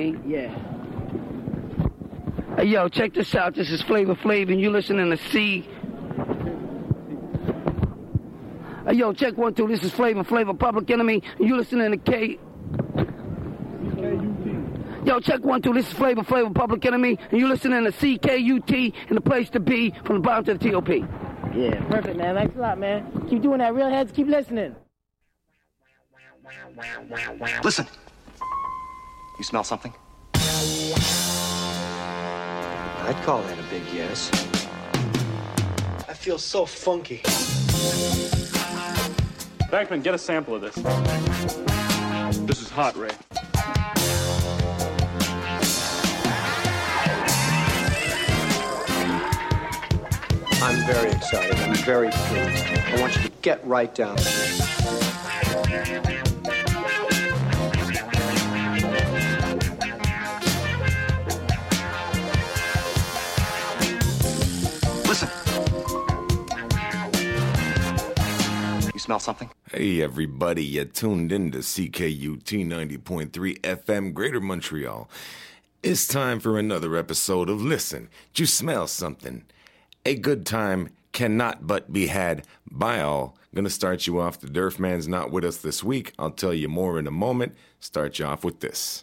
Yeah. Hey, yo, check this out. This is Flavor Flav, and you listening to C. Hey, yo, check 1, 2. This is Flavor Flav, Public Enemy, and you listening to K. Yo, check 1, 2. This is Flavor Flav, Public Enemy, and you listening to CKUT and the place to be from the bottom to the TOP. Yeah, perfect, man. Thanks a lot, man. Keep doing that. Real heads, keep listening. Listen. You smell something? I'd call that a big yes. I feel so funky. Backman, get a sample of this. This is hot, Ray. I'm very excited. I'm very pleased. I want you to get right down. Listen. You smell something? Hey everybody, you tuned in to CKUT 90.3 FM Greater Montreal. It's time for another episode of Listen, Do You Smell Something? A good time cannot but be had by all. Gonna start you off. The Durf Man's not with us this week. I'll tell you more in a moment. Start you off with this.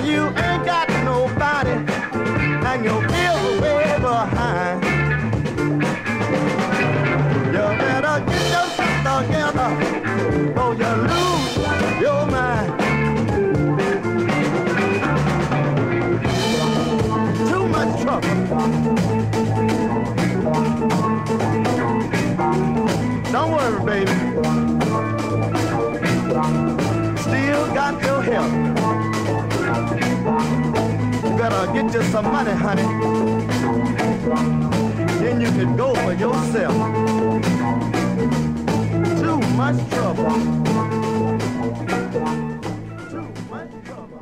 you ain't got nobody and your bills are way behind. You better get yourself together or you lose your mind. Too much trouble. Don't worry, baby. Still got your help. You better get you some money, honey. Then you can go for yourself. Too much trouble. Too much trouble.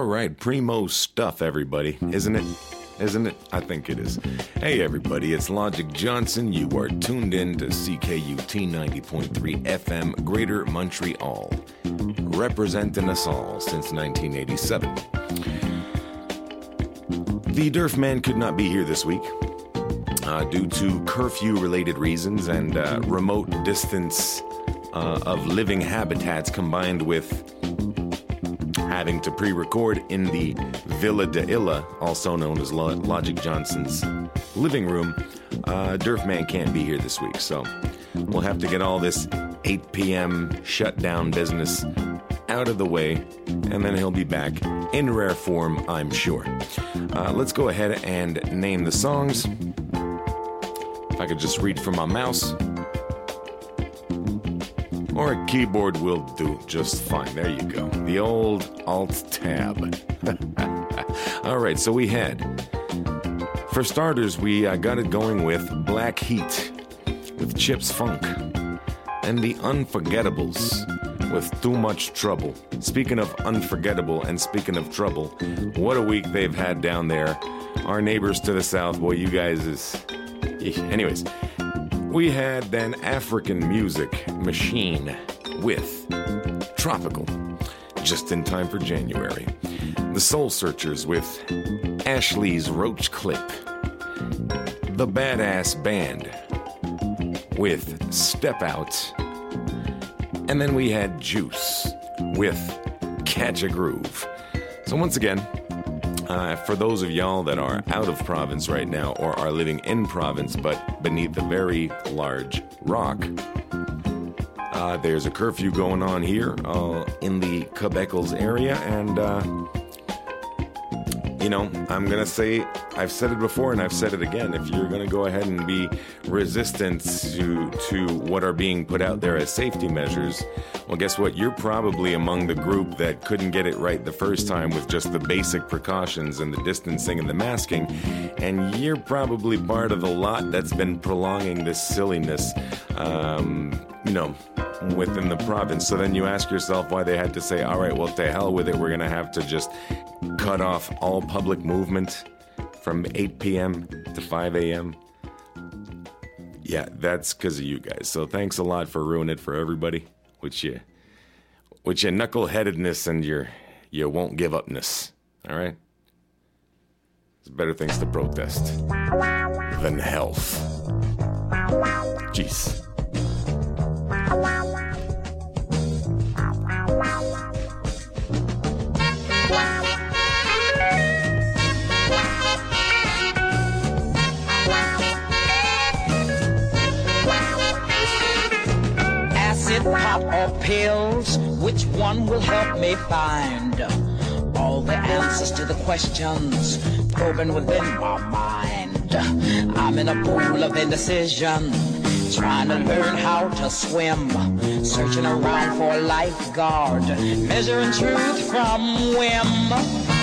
All right, primo stuff, everybody, isn't it? Isn't it? I think it is. Hey, everybody, it's Logic Johnson. You are tuned in to CKUT 90.3 FM, Greater Montreal, representing us all since 1987. The Durf Man could not be here this week due to curfew-related reasons and remote distance of living habitats combined with having to pre-record in the Villa de Illa, also known as Logic Johnson's living room. Durf Man can't be here this week, so we'll have to get all this 8 p.m. shutdown business out of the way, and then he'll be back in rare form, I'm sure. Let's go ahead and name the songs. If I could just read from my mouse. Or a keyboard will do just fine. There you go. The old Alt-Tab. All right, so we had, for starters, we got it going with Black Heat with Chips Funk and the Unforgettables with Too Much Trouble. Speaking of unforgettable and speaking of trouble, what a week they've had down there. Our neighbors to the south, boy, you guys is... Anyways, we had then African Music Machine with Tropical, just in time for January. The Soul Searchers with Ashley's Roach Clip. The Badass Band with Step Out. And then we had Juice with Catch a Groove. So once again, for those of y'all that are out of province right now or are living in province but beneath a very large rock, there's a curfew going on here in the Quebecals area, and you know, I'm going to say, I've said it before and I've said it again, if you're going to go ahead and be resistant to what are being put out there as safety measures, well, guess what? You're probably among the group that couldn't get it right the first time with just the basic precautions and the distancing and the masking, and you're probably part of the lot that's been prolonging this silliness, you know, within the province. So then you ask yourself why they had to say, all right, well, to hell with it, we're going to have to just cut off all public movement from 8 p.m. to 5 a.m. Yeah, that's because of you guys. So thanks a lot for ruining it for everybody with your knuckleheadedness and your won't give upness. All right? There's better things to protest than health. Jeez. Pop or pills, which one will help me find all the answers to the questions probing within my mind? I'm in a pool of indecision, trying to learn how to swim, searching around for a lifeguard, measuring truth from whim.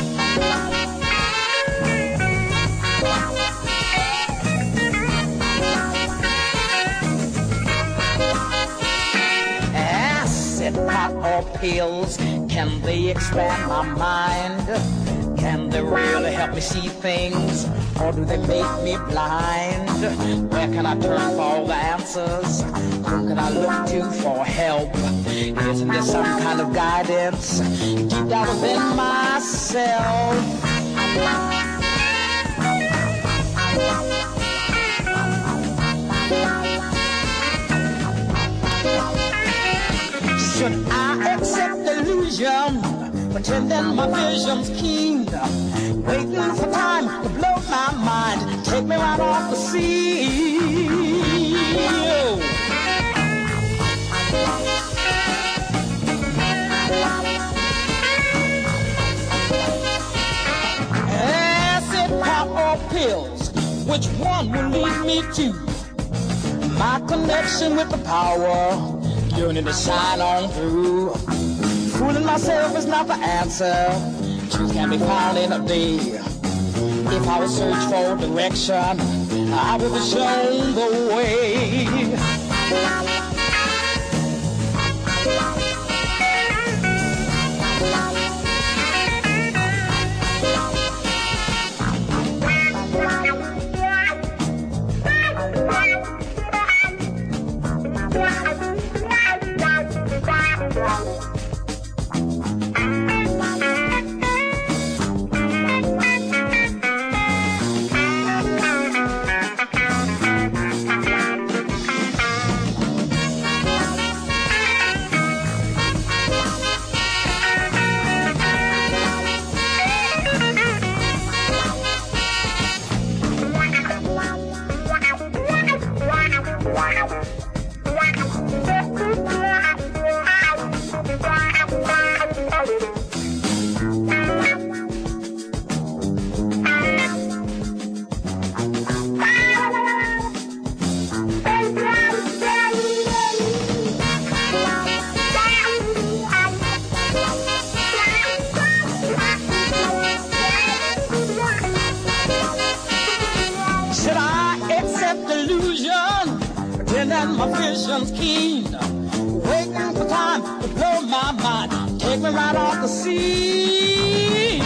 Pop or pills, can they expand my mind? Can they really help me see things, or do they make me blind? Where can I turn for all the answers? Who can I look to for help? Isn't there some kind of guidance deep down within myself? Should I accept delusion, pretending my vision's keen, waiting for time to blow my mind, take me right off the sea? Acid, pop, or pills, which one will lead me to my connection with the power? Yearning to shine on through. Fooling myself is not the answer. Truth can be found in a day. If I would search for direction, I would be shown the way. my vision's keen. Waiting for time to blow my mind. Take me right off the scene.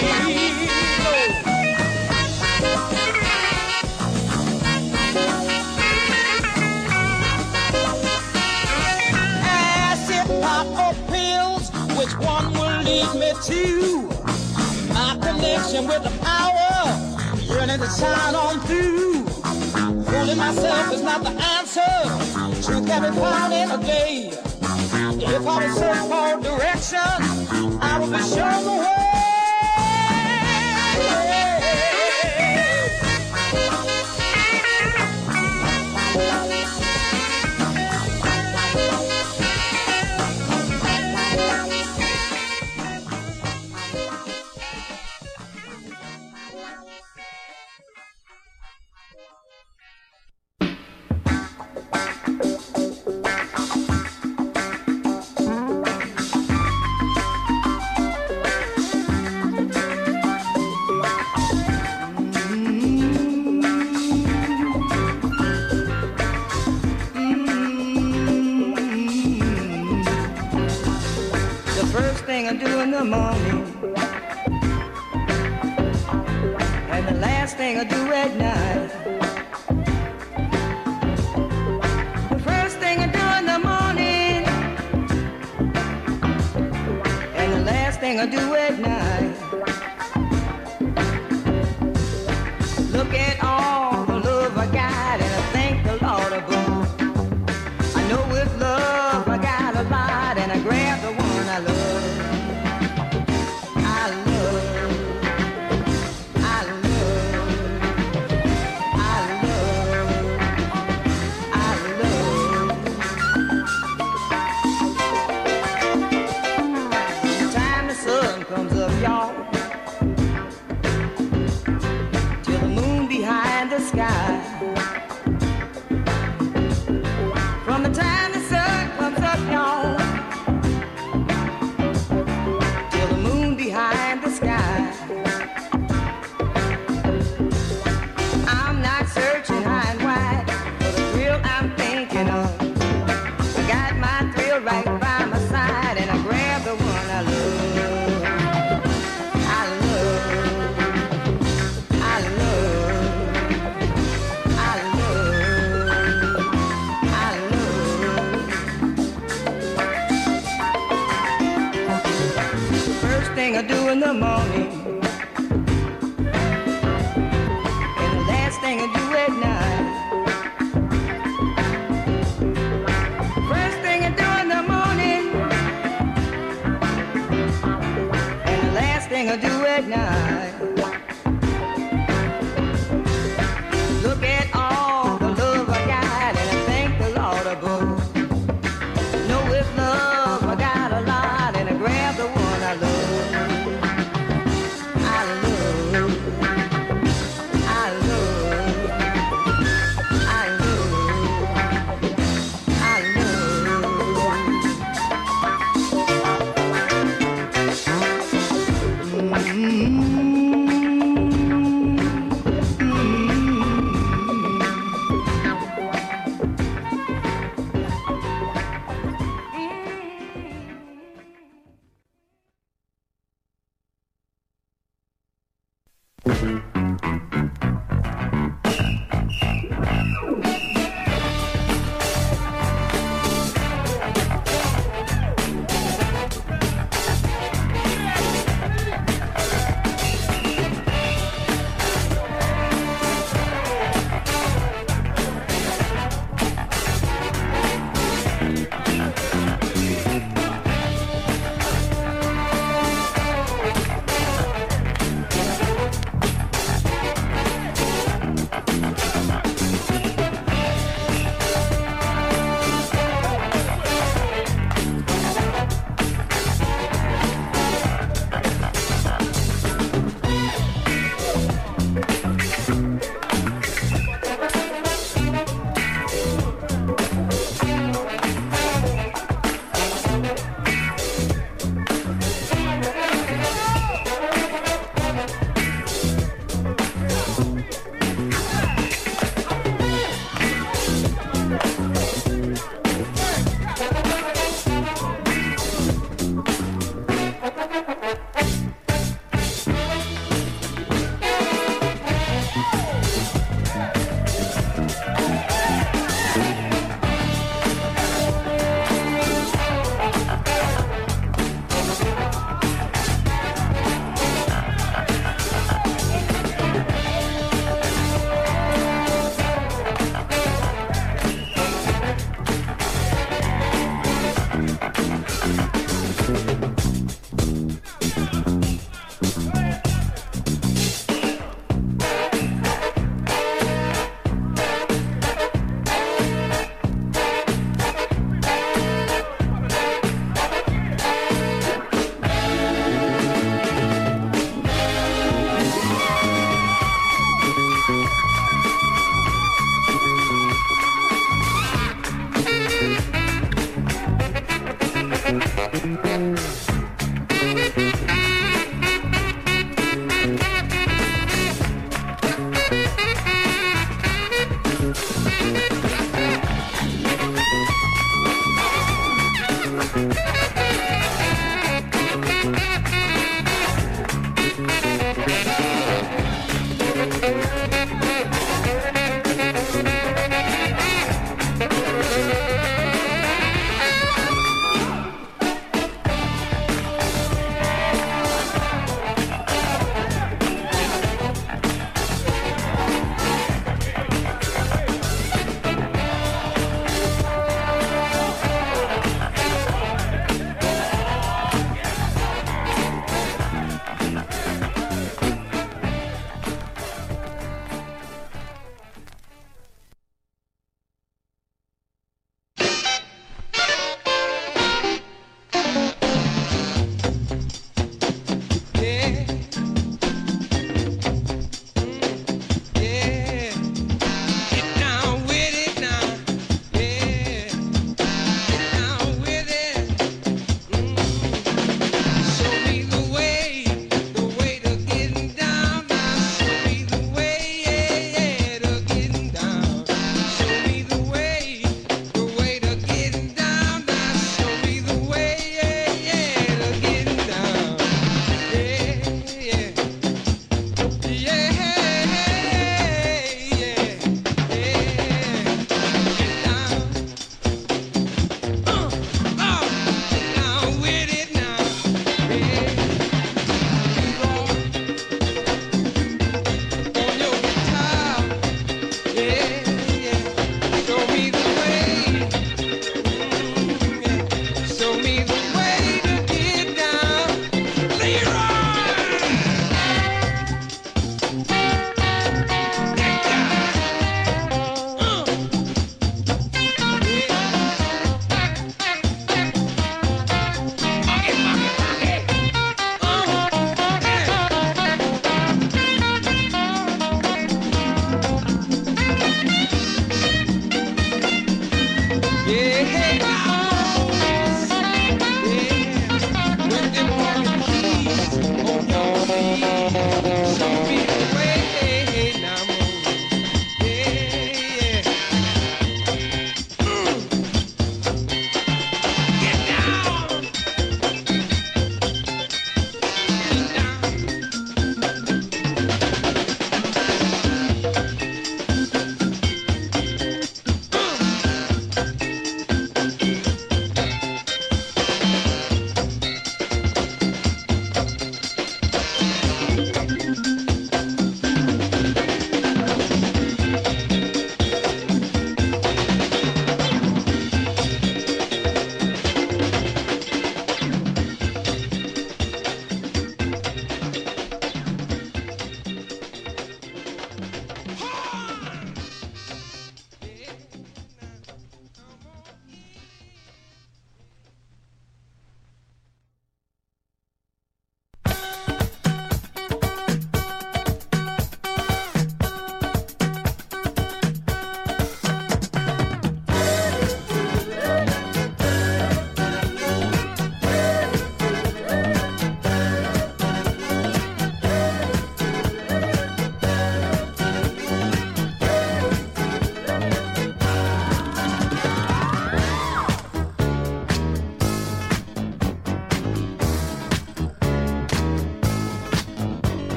Acid, pop, or pills, which one will lead me to my connection with the power, yearning to shine on through. Fooling myself is not the answer. Truth can be found in a day. If I was search for direction, I would be shown the way. I do in the morning, and the last thing I do at night. The first thing I do in the morning, and the last thing I do at night. Look at all the love I got, and I thank the Lord above. I know with love I got a lot, and I grab the one I love. From the time the sun comes up, y'all, till the moon behind the sky. I'm not searching high and wide for the thrill I'm thinking of. I got my thrill right by my side, and I grab the one I love. I do in the morning, and the last thing I do at night. First thing I do in the morning, and the last thing I do at night. Look at all the love I got, and I thank the Lord above. Know with love I got a lot, and I grab the one I love.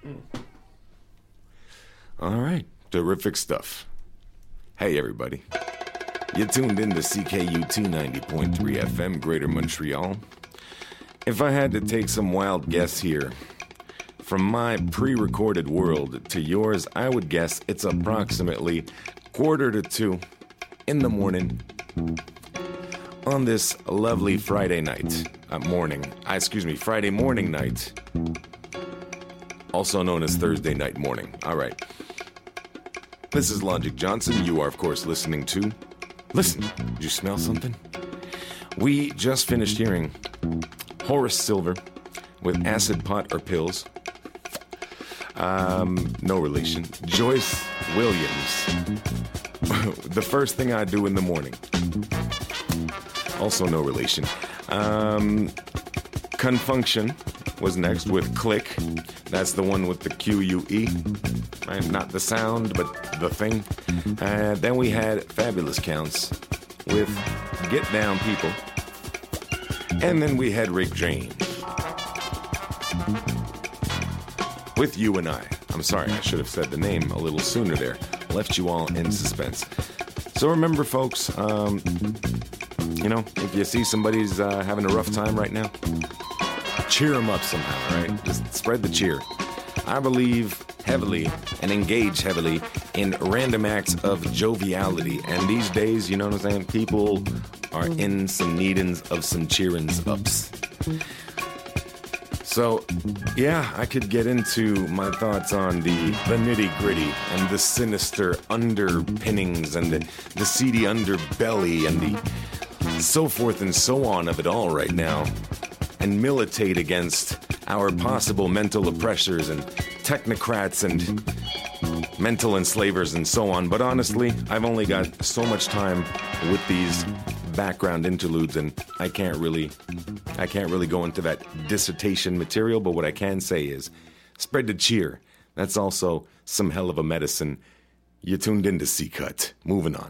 All right, terrific stuff. Hey, everybody. You tuned in to CKUT 90.3 FM, Greater Montreal. If I had to take some wild guess here, from my pre-recorded world to yours, I would guess it's approximately 1:45 in the morning on this lovely Friday night, Friday morning night, also known as Thursday night morning. All right. This is Logic Johnson. You are, of course, listening to... Listen, did you smell something? We just finished hearing Horace Silver with Acid Pot or Pills. No relation. Joyce Williams. The First Thing I Do in the Morning. Also no relation. Confunction was next with Click. That's the one with the Q-U-E. Right? Not the sound, but the thing. Then we had Fabulous Counts with Get Down People. And then we had Rick James with You and I. I'm sorry, I should have said the name a little sooner there. Left you all in suspense. So remember, folks, if you see somebody's having a rough time right now, cheer them up somehow, all right? Just spread the cheer. I believe heavily and engage heavily in random acts of joviality. And these days, you know what I'm saying? People are in some needings of some cheerings ups. So, yeah, I could get into my thoughts on the nitty-gritty and the sinister underpinnings and the seedy underbelly and the so forth and so on of it all right now, and militate against our possible mental oppressors and technocrats and mental enslavers and so on. But honestly, I've only got so much time with these background interludes, and I can't really go into that dissertation material, but what I can say is spread the cheer. That's also some hell of a medicine. You tuned into C-Cut. Moving on.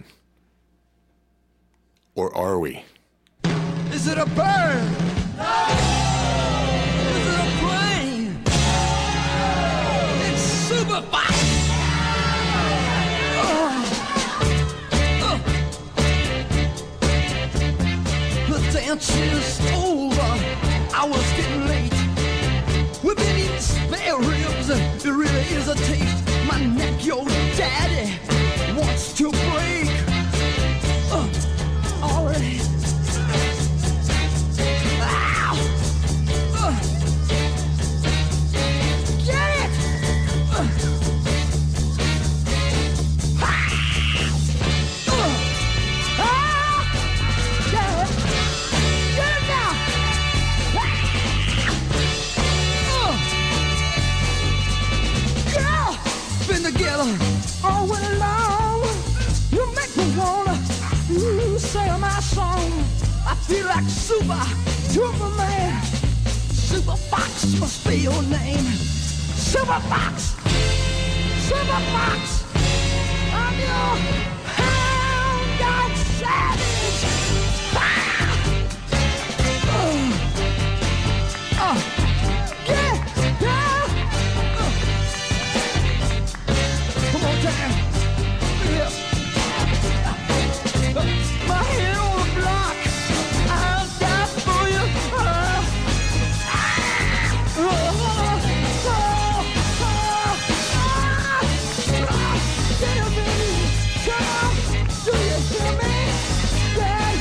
Or are we? Is it a bird? No! Is it a plane? It's Superbike! The dance is over. I was getting late. We've been eating spare ribs. It really is a taste. My neck, your daddy wants to break. All right. Ow! Get it! Together all winter long, you make me wanna sing my song. I feel like Superman. Superfox must be your name. Superfox, Superfox, I'm your hound dog savage. My head on the block, I'll die for you. Damn, baby, come on, do you hear me? Yeah.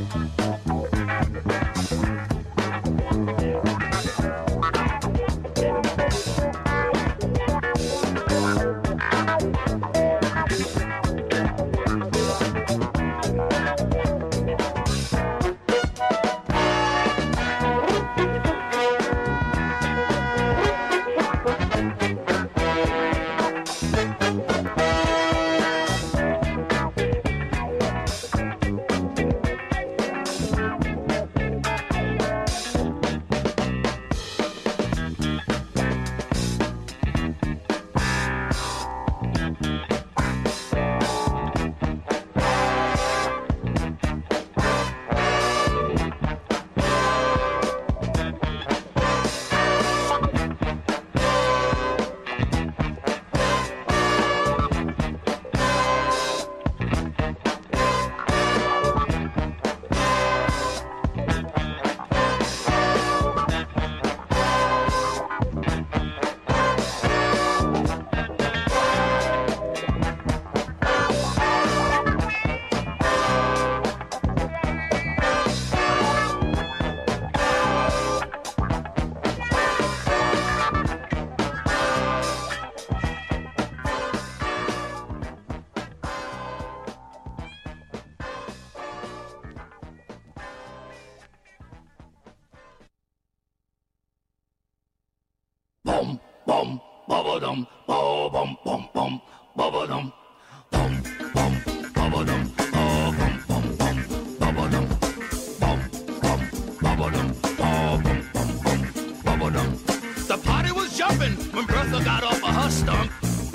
Ba-ba-dum, ba-bum, bum, bum, ba-ba-dum, bum, bum, ba-ba-dum, ba-bum, bum, bum, ba-ba-dum, bum, bum, ba-ba-dum, ba-bum, bum, bum, ba-ba-dum. The party was jumping when Bertha got off of her stump.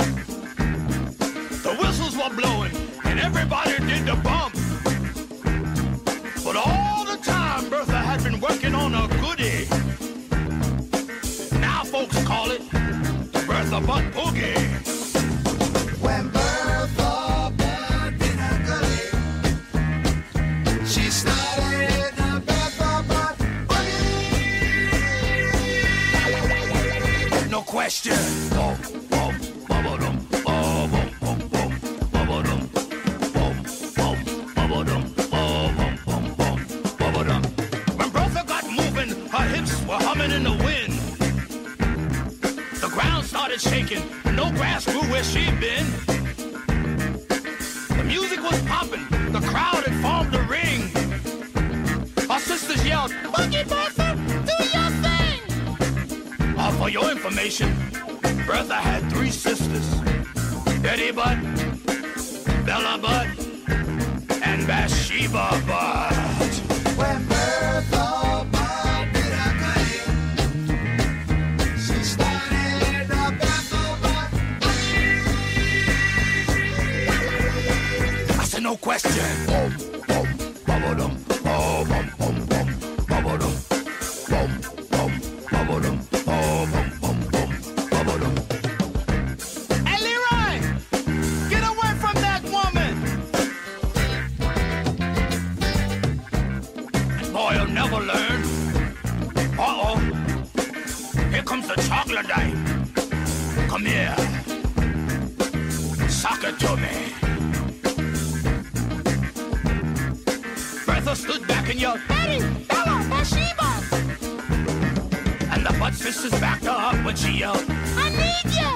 The whistles were blowing and everybody did the bump. But all the time Bertha had been working on a goodie. Now folks call it Bertha Butt Boogie. When Bertha Butt did her goodie, she started the Bertha Butt Boogie. No question. Bum, bum, ba-ba-dum, ba-bum, bum, bum, ba-ba-dum, bum, bum, ba-ba-dum, ba-bum, bum, bum, ba-ba-dum. When Bertha got moving, her hips were humming in the wind. The ground started shaking, no grass grew where she'd been. The music was popping, the crowd had formed a ring. Our sisters yelled, "Boogie Bertha, do your thing!" For your information, Bertha had 3 sisters, Betty Butt, Bella Butt, and Bathsheba Butt. When Bertha Butt did her goodie, she started the Bertha Butt I said no question. Bum, bum, ba-ba-dum, ba-bum, bum, bum, ba-ba-dum, bum, bum, ba-ba-dum, ba-bum, bum, bum, ba-ba-dum. Hey, Leroy, get away from that woman. Boy, you'll never learn. Uh-oh. Here comes the chocolate dime. Come here. Sock it to me. Bertha stood back and yelled, "Betty, Bella, Bathsheba!" And the Butt sisters backed her up when she yelled, "I need you!"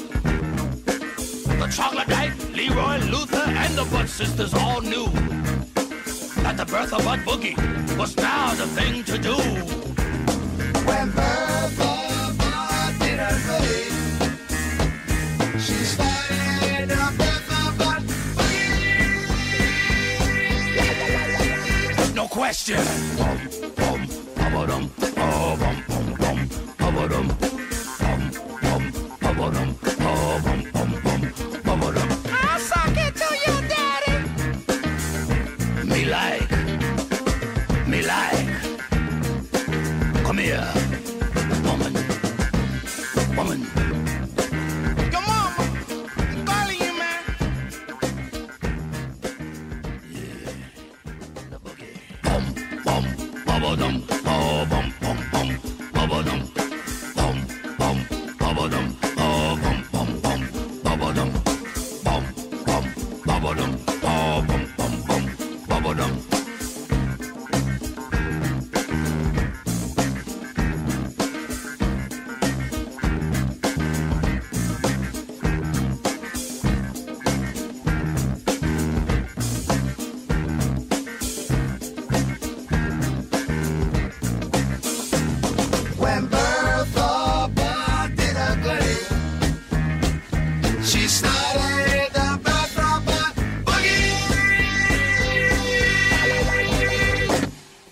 The Troglodyte, Leroy, Luther, and the Butt sisters all knew that the Bertha Butt Boogie was now the thing to do. When Bertha Butt did her goodie, she started the Bertha Butt No question. Bum, bum, ba-ba-dum, ba-bum, bum, bum, ba-ba-dum, bum, bum, ba-ba-dum, ba-bum, bum, bum, ba-ba-dum. I'll suck it to you, Daddy. Me like. Come here, woman. Your mama, I'm calling you, man. Yeah, the boogie. Bum, bum, ba-ba-dum, ba-bum, bum, bum, ba-ba-dum.